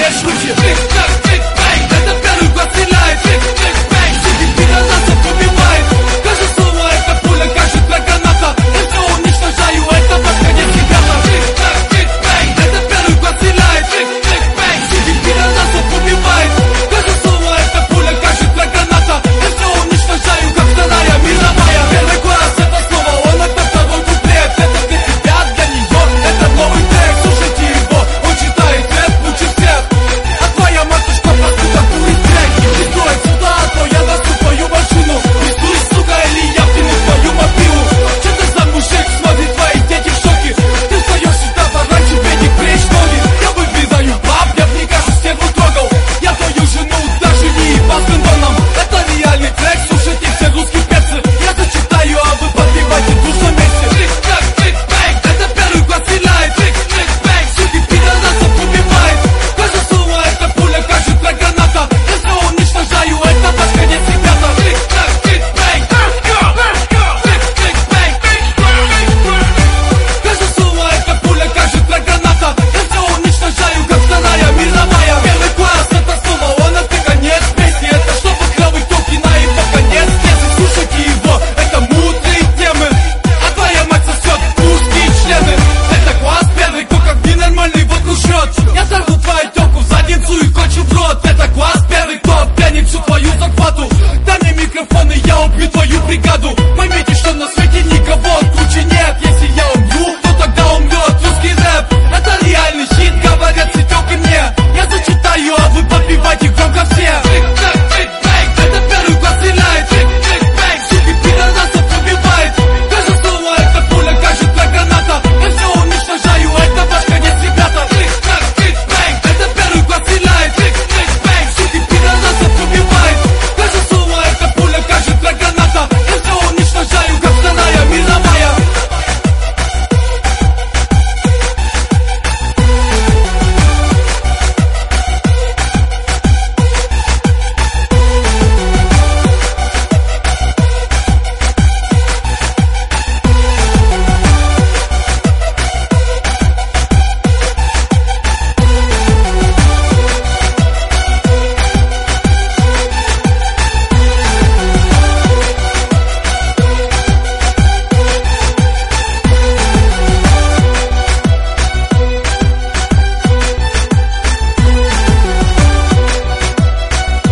поднимаешь руки. Тик-так, тик-бэнг, это первый класс стреляет. Тик-тик-бэнг, сидит пидорасов убивает. Каждое слово это пуля, каждая граната. Я все уничтожаю, это под конец, ребята. Тик-так, тик-бэнг, это первый класс стреляет. Тик-тик-бэнг, сидит пидорасов убивает. Каждое слово это пуля, каждая граната. Я все уничтожаю, как вторая мировая. Первый класс это слово, он это второй куплет. Это для тебя, для нее, это новый трек. Слушайте его, он читает рэп лучше всех. А твоя матушка просто такует трек. Не стоит сюда, а то я досу твою машину. Рисуй, сука, или я втяну твою мобилу. Че ты за мужик, смотри, твои дети в шоке. Ты встаешь сюда, пора тебе не пречь ноги. Я выбираю баб, я в них кажу стену трогал. Я твою жену даже не ебал с кондоном. Это реальный трек, слушайте все русские перцы. Я зачитаю, а вы подпевайте в душном месте. Тик-так, тик-бэнг, это первый класс стреляет. Тик-тик-бэнг, сидит пидорасов убивает. Каждое слово это пуля, каждая граната. Я все уничтожаю, это под конец, ребята. Тик-так, тик-бэнг, тик-тик-бэнг. Каждое слово это пуля, каждая граната. Я все уничтожаю, как вторая мировая. Первый класс это слово, он это конец песни. Это чтобы клевый токи на его конец. Если слушайте его, это мудрые темы. А твоя мать сосет узкие члены. Это класс первый, кто как ненормальный вот счет. Я сорву твою тёлку в задницу и кончу в рот.